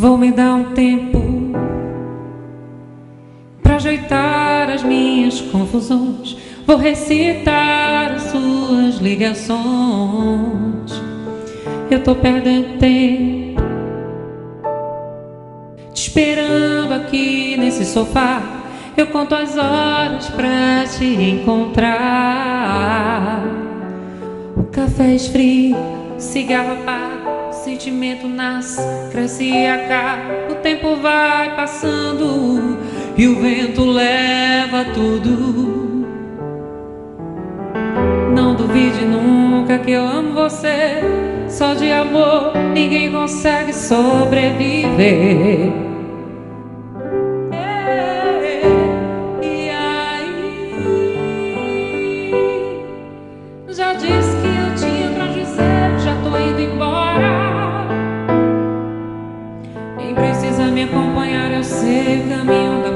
Vou me dar um tempo pra ajeitar as minhas confusões. Vou recitar as suas ligações. Eu tô perdendo tempo te esperando aqui nesse sofá. Eu conto as horas pra te encontrar. O café esfria, cigarro apaga, sentimento nasce, cresce e acaba. O tempo vai passando e o vento leva tudo. Não duvide nunca que eu amo você. Só de amor ninguém consegue sobreviver. E aí, já disse que eu tinha pra dizer, já tô indo embora. Nem precisa me acompanhar, eu sei o caminho da